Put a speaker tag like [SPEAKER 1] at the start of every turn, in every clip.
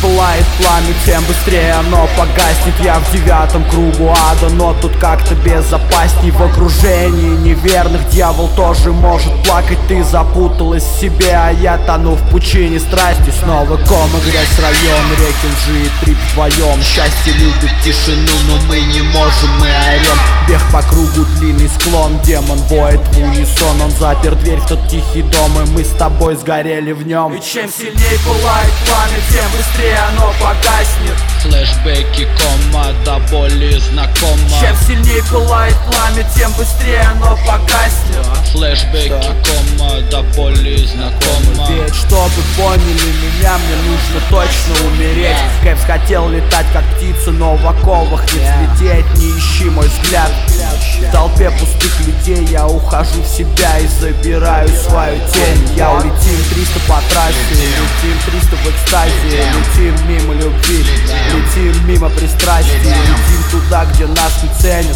[SPEAKER 1] пылает пламя, тем быстрее оно погаснет. Я в 9 кругу ада, но тут как-то безопасней. В окружении неверных дьявол тоже может плакать. Ты запуталась в себе, а я тону в пучине страсти. Снова кома, грязь, район, реки лжи и трип вдвоем. Счастье любит тишину, но мы не можем, мы орем. Бег по кругу, длинный склон, демон воет в унисон. Он запер дверь в тот тихий дом, и мы с тобой сгорели в нем. И чем сильней пылает пламя, тем быстрее оно погаснет.
[SPEAKER 2] Флэшбэки, кома, до боли знакома.
[SPEAKER 1] Чем сильней пылает пламя, тем быстрее оно погаснет.
[SPEAKER 2] Флэшбэки, кома, до боли знакома.
[SPEAKER 1] Ведь чтобы поняли меня, мне нужно точно умереть. Кэпс хотел летать как птица, но в оковах не взлететь. Не ищи мой взгляд. В толпе пустых людей я ухожу в себя и забираю свою тень. Я улетим 300 по трассе, летим 300 в экстазе. Летим мимо любви, летим мимо пристрастий. Летим туда, где нас не ценят,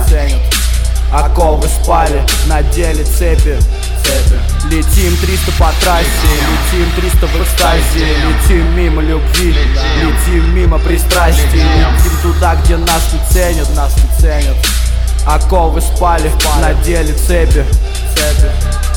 [SPEAKER 1] Оковы спали, надели цепи. Летим 300 по трассе, летим 300 в экстазе. Летим мимо любви, летим мимо пристрастий. Летим туда, где нас не ценят, Оковы спали, надели цепи.